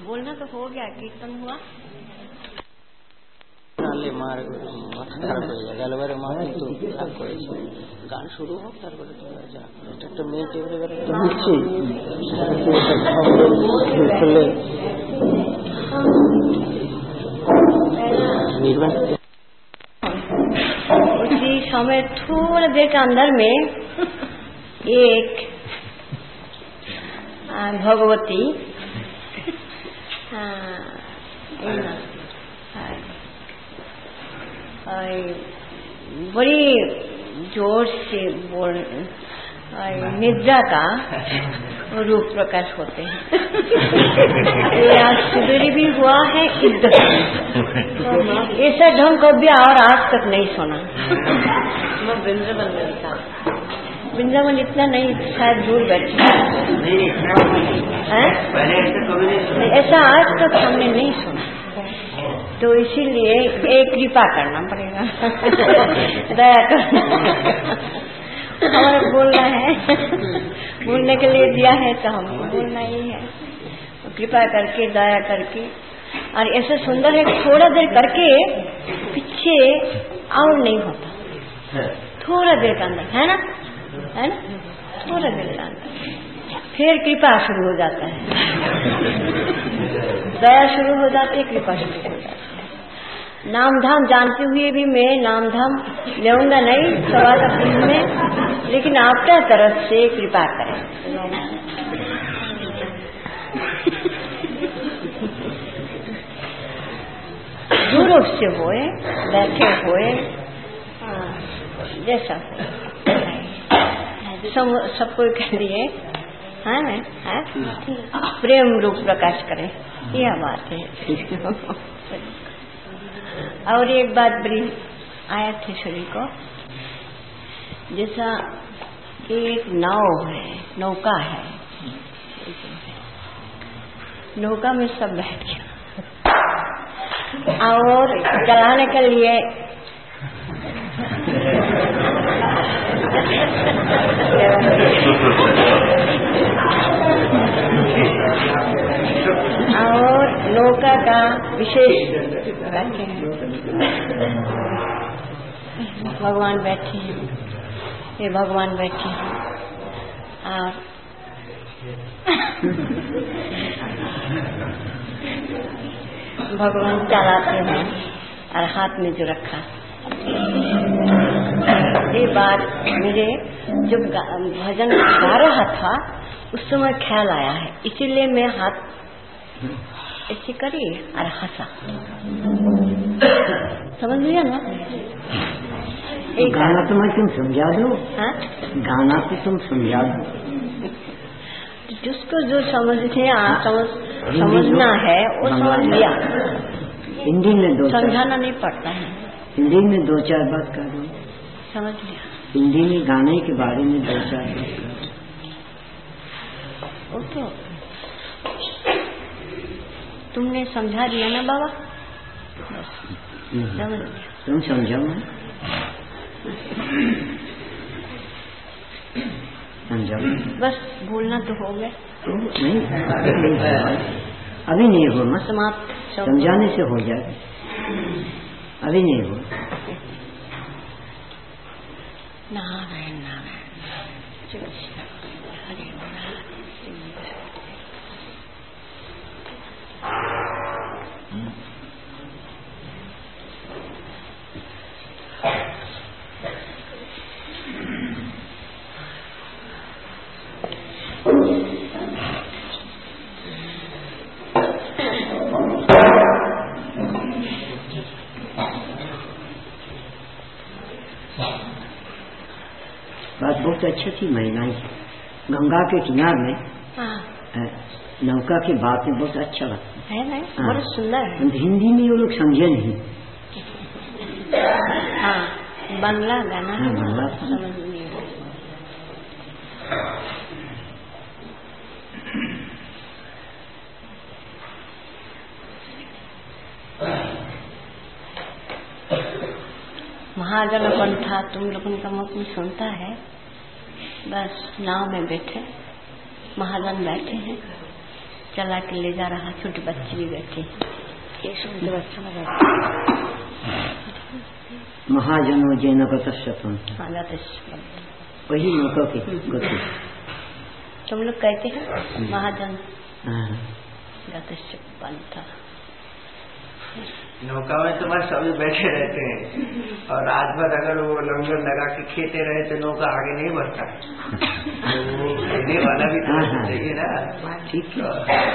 बोलना तो हो गया, कीर्तन हुआ। गान शुरू हो उसी समय थोड़ा देर के अंदर में एक भगवती बड़ी जोर से बोल निद्रा का रूप प्रकाश होते हैं। ये आज सुबेरे भी हुआ है इधर, ऐसा ढंग कभी और आज तक नहीं सुना। वृंदावन इतना नहीं, शायद दूर बैठे ऐसा आज तक हमने नहीं सुना, तो इसीलिए एक कृपा करना पड़ेगा। दया करना हमारा बोलना है, बोलने के लिए दिया है तो हमको बोलना ही है। तो कृपा करके दया करके, और ऐसा सुंदर है, थोड़ा देर करके पीछे और नहीं होता, थोड़ा देर का अंदर है ना, थोड़ा देर का अंदर फिर कृपा शुरू हो जाता है, दया शुरू हो जाती है, कृपा शुरू हो जाती है। नाम धाम जानते हुए भी मैं नाम धाम लेऊंगा नहीं सवा तक में, लेकिन आपका तरफ से कृपा करें। दूर से होए, बैठे होए, जैसा सबको के लिए है प्रेम रूप प्रकाश करें, यह बात है। और एक बात बड़ी आया थे शरीर को, जैसा कि एक नाव है, नौका है, नौका में सब बैठ गया और चलाने के लिए और नौका का विशेष बैठे हैं, भगवान बैठे हैं, ये भगवान बैठे हैं और भगवान चलाते हैं और हाथ में जो रखा। ये बात मेरे जब भजन गा रहा था उस समय ख्याल आया है, इसीलिए मैं हाथ ऐसे करी और हंसा। समझ लिया ना? एक गाना तो मैं तुम समझा दो, गाना तो तुम समझा दो, जिसको जो समझते समझना है वो समझ लिया। हिंदी में दो समझाना नहीं पड़ता है, हिंदी में दो चार बात कर दो, समझ लिया। हिंदी में गाने के बारे में दो चार बात कर दो, तो तुमने समझा दिया ना बाबा, बस समझ लिया। तुम समझाओ ना, समझाओ बस, बोलना तो हो गया। नहीं अभी नहीं हो, मत समाप्त, समझाने से हो जाए, अभी नहीं हो। नारायण नारायण हरे बात बहुत अच्छी थी, महिलाएं गंगा के किनारे में नौका की बातें बहुत अच्छा लगता है ना, बहुत सुंदर है। हिंदी में वो लोग समझे नहीं। हाँ, बांग्ला गाना बांग्ला समझ नहीं। महाजन पंथा तुम लोगों का मुख में सुनता है, बस नाव में बैठे महाजन बैठे हैं, चला के ले जा रहा, छोटे बच्चे भी बैठे, महाजनो जैन गतशतम, वही नौका की गति तुम लोग कहते हैं महाजन गतशपंथ। नौका में तुम्हारे सभी बैठे रहते हैं और रात भर अगर वो लंगर लगा के खेते रहे तो नौका आगे नहीं बढ़ता। वो खेने वाला भी तो चाहिए ना। ठीक है।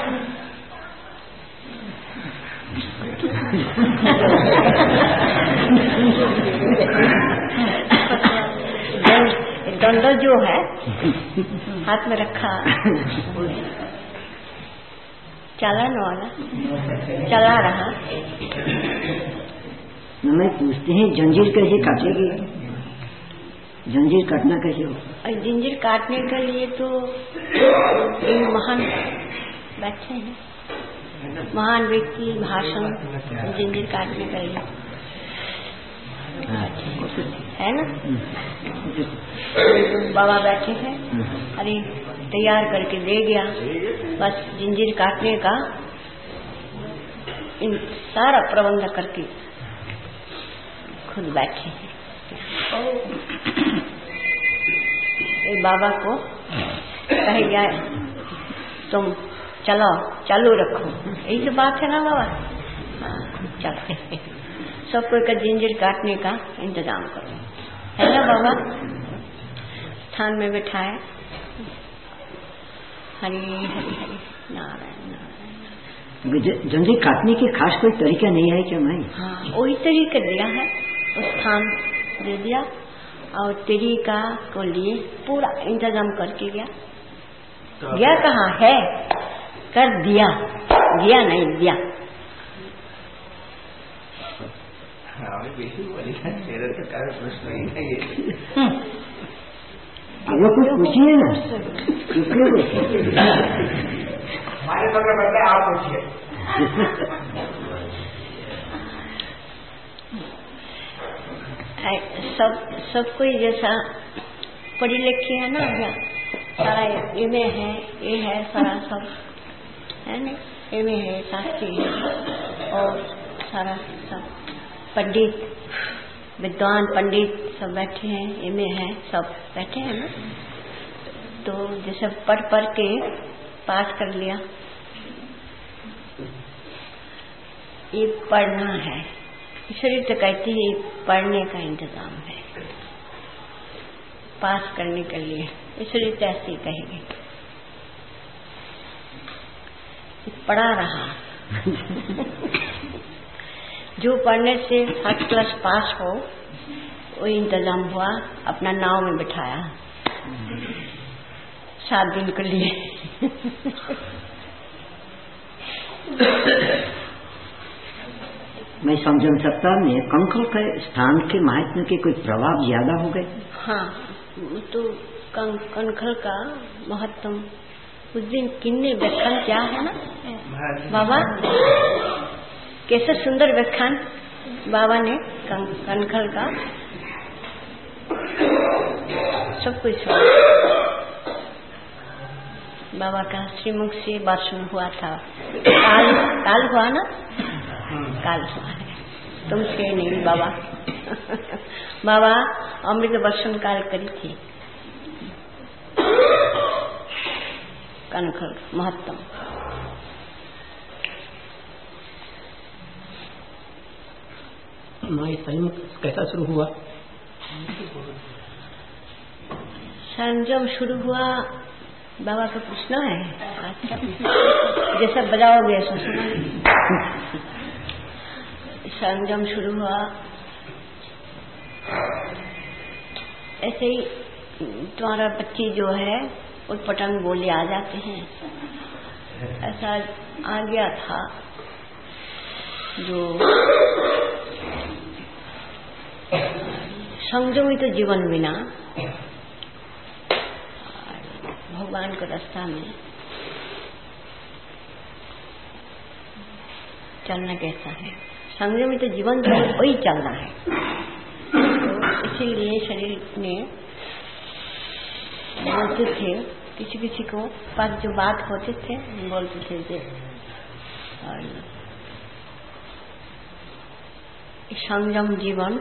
डंडल जो है हाथ में रखा, चलाने वाला चला रहा। मैं पूछते हैं जंजीर कैसे काटेगी? जंजीर काटना कैसे हो? जंजीर काटने के लिए तो महान बैठे हैं, महान व्यक्ति भाषण जंजीर काटने के लिए है ना। बाबा बैठे हैं, अरे तैयार करके दे गया, बस जंजीर काटने का इन सारा प्रबंध करके खुद बैठे हैं। बाबा को कह गया तुम चलो चालू रखो, यही तो बात है ना बाबा। चलो सब कोई का जंजीर काटने का इंतजाम करो, है ना बाबा। स्थान में बैठाया, हरि हरि हरि नारायण नारायण। जंजीर काटने के खास कोई तरीका नहीं है क्या? मैं हाँ वही तरीका दिया है, स्थान दे दिया और तरीका को लिए पूरा इंतजाम करके गया। गया कहाँ है, कर दिया, गया नहीं दिया। मेरा तो कार्य प्रश्न ही नहीं है। वो कुछ पूछिए ना, हमारे समय बता आप पूछिए। सब कोई जैसा पढ़ी लिखी है ना, सारा इमे है, ये है सारा सब है ना, इमे है, शास्त्री है और सारा सब पंडित विद्वान पंडित सब बैठे हैं, इमे है सब बैठे हैं ना। तो जैसे पढ़ के पास कर लिया, ये पढ़ना है, शरीर तो कहती है पढ़ने का इंतजाम है, पास करने के लिए शरीर तो ऐसे ही कहेगी। पढ़ा रहा जो पढ़ने से फर्स्ट क्लास पास हो वो इंतजाम हुआ, अपना नाव में बिठाया 7 दिन के लिए। मैं समझ सकता में कंकल के स्थान के महात्म्य के कोई प्रभाव ज्यादा हो गए। हाँ तो कंकल का महत्व उस दिन किन्ने व्याख्यान क्या है ना बाबा, कैसे सुंदर व्याख्यान बाबा ने कंकल का सब कुछ बाबा का श्रीमुख से भाषण हुआ था। काल हुआ ना, काल हुआ है, तुम थे नहीं बाबा। बाबा अमृत वर्षण काल करी थी। कनखल महत्तम संयम कैसा शुरू हुआ? संयम शुरू हुआ बाबा का पूछना है। अच्छा जैसा बजाओगे ऐसा सुना। संयम शुरू हुआ ऐसे ही, तुम्हारा बच्ची जो है उस पटंग बोले आ जाते हैं, ऐसा आ गया था। जो संयमित तो जीवन बिना भगवान के रास्ता में चलना कैसा है। संयमित तो जीवन तो वही चलना है। तो इसीलिए शरीर ने बोलते थे किसी किसी को पास जो बात होते थे बोलते थे जे और संयम जीवन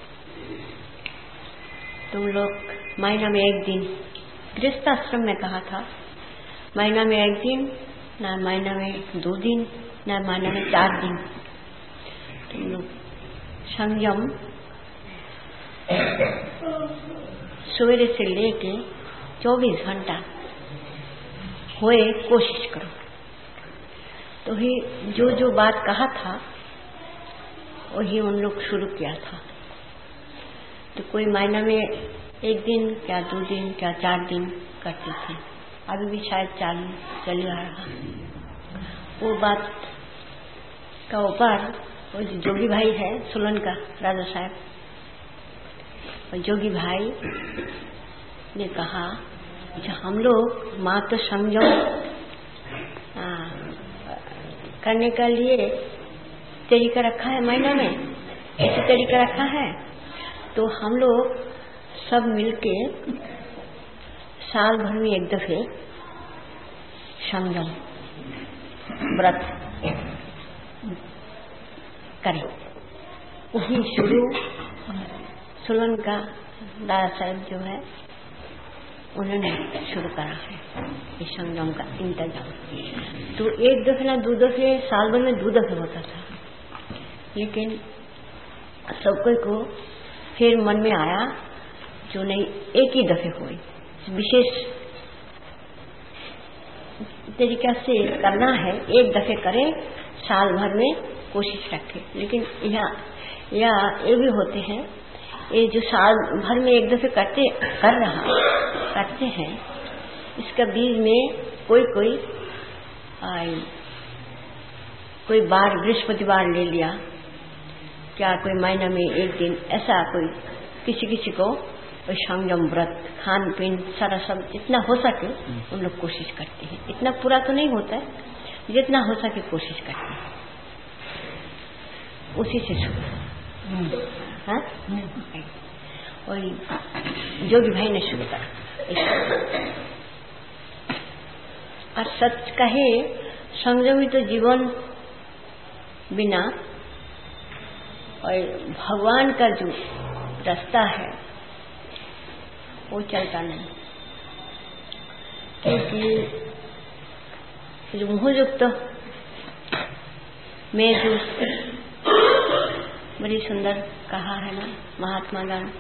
तुम लोग महीना में एक दिन, गृहस्थ आश्रम में कहा था, महीना में एक दिन, ना महीना में 2 दिन, ना महीना में 4 दिन तुम लोग संयम सवेरे से लेके 24 घंटा होए कोशिश करो। तो ही जो जो बात कहा था वही उन लोग शुरू किया था। तो कोई महीना में 1 दिन, क्या 2 दिन, क्या 4 दिन करते थे। अभी भी शायद चल आ रहा। वो बात का ऊपर वो जोगी भाई है सोलन का राजा साहब, और जोगी भाई ने कहा जो हम लोग मात्र संयम करने का लिए तरीका रखा है, महीना में ऐसे तरीका रखा है, तो हम लोग सब मिलके साल भर में एक दफे संयम व्रत करें। वही शुरू सोलन का दादा साहब जो है उन्होंने शुरू करा है इस संयम का इंतजाम। तो 1 दफे ना 2 दफे, साल भर में 2 दफे होता था, लेकिन सबको को फिर मन में आया जो नहीं एक ही दफे हुई, विशेष तरीका से करना है, 1 दफे करें, साल भर में कोशिश रखें। लेकिन यहाँ ये भी होते हैं, ये जो साल भर में 1 दफे करते हैं, इसका बीच में कोई बार बृहस्पतिवार ले लिया, क्या कोई महीना में 1 दिन, ऐसा कोई किसी को संयम व्रत, खान पीन सारा सब जितना हो सके उन लोग कोशिश करते हैं। इतना पूरा तो नहीं होता है, जितना हो सके कोशिश करते हैं। उसी से शुरू हाँ, और जोगी भाई ने शुरू करा। और सच कहे संयमी तो जीवन बिना और भगवान का जो रास्ता है वो चलता नहीं, क्योंकि जो मोहयुक्त में जो बड़ी सुंदर कहा है ना महात्मा गांधी,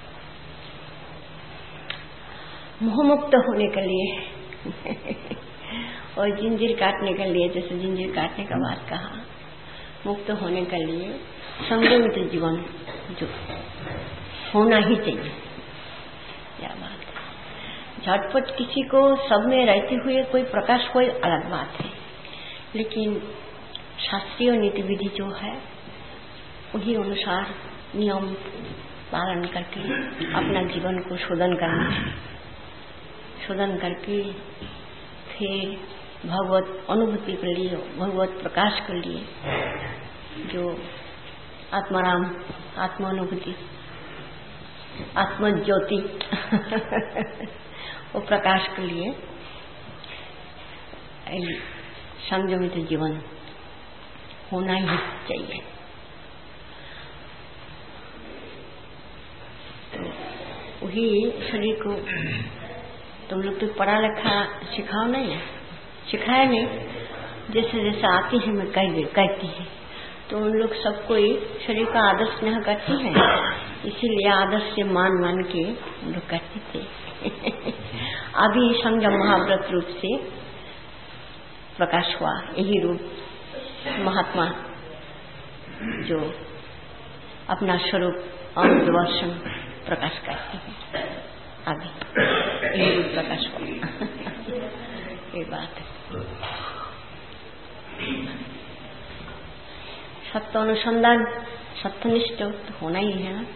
मोह मुक्त होने के लिए और जिंजीर काटने के लिए, जैसे जिंजीर काटने का बात कहा, मुक्त होने के लिए संयमित जीवन जो होना ही चाहिए। क्या बात है, झटपट किसी को सब में रहते हुए कोई प्रकाश, कोई अलग बात है, लेकिन शास्त्रीय नीति विधि जो है उसी अनुसार नियम पालन करके अपना जीवन को शोधन करना है। शोधन करके फिर भगवत अनुभूति के लिए, भगवत प्रकाश के लिए जो आत्माराम, आत्मानुभूति, आत्मज्योति वो प्रकाश के लिए संयमित जीवन होना ही चाहिए। तो वही शरीर को तुम लोग तो पढ़ा लिखा सिखाओ नहीं, सिखाया नहीं, जैसे जैसे आती है मैं कहती है, तो उन लोग सबको शरीर का आदर स्नेह करती है, इसीलिए आदर से मान के उन लोग करते थे। अभी संयम महाव्रत रूप से प्रकाश हुआ, यही रूप महात्मा जो अपना स्वरूप अमृत वर्षण प्रकाश करते हैं, अभी यही रूप प्रकाश हुआ। ये बात है। सत्य अनुसंधान, सत्यनिष्ठ तो होना ही है ना।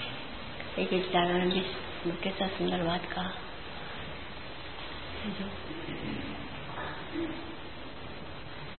एक जागरण कैसा सुंदर बात कहा,